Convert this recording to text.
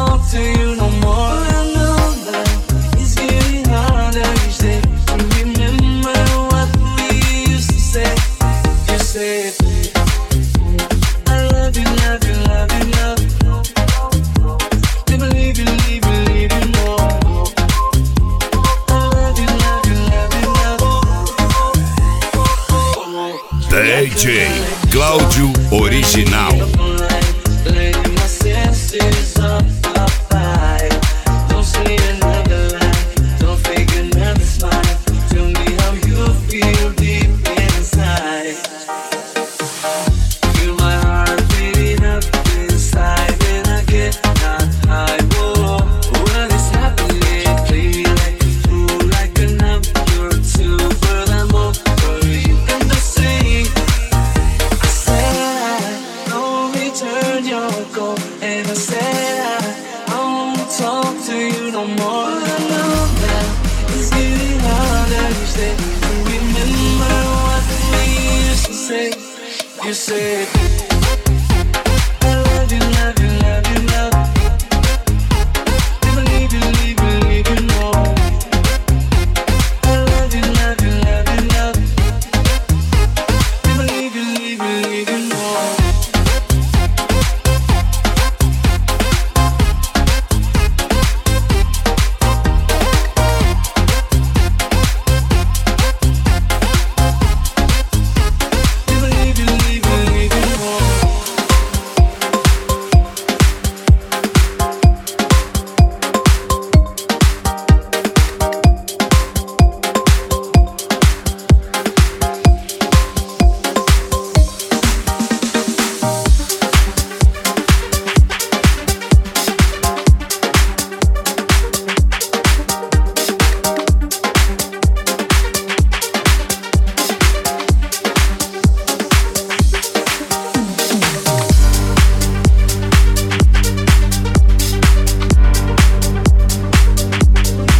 talk to you no more. But I know that it's getting harder each day to remember what we used to say. You said I love you, love you, love you, love you. Never leave you, leave you, leave you more. I love you, love you, love you, love you. DJ Cláudio Original. Letting my senses up, high. Don't say another lie, don't fake another smile. Tell me how you feel deep inside. Feel my heart beating up inside when I get not high. Whoa, what is happening? Play me like a fool, like a number two, but I'm over you. And the same, I said don't return your call, and I said I won't talk to you no more. But I know that it's getting harder each day to remember what we used to say. You said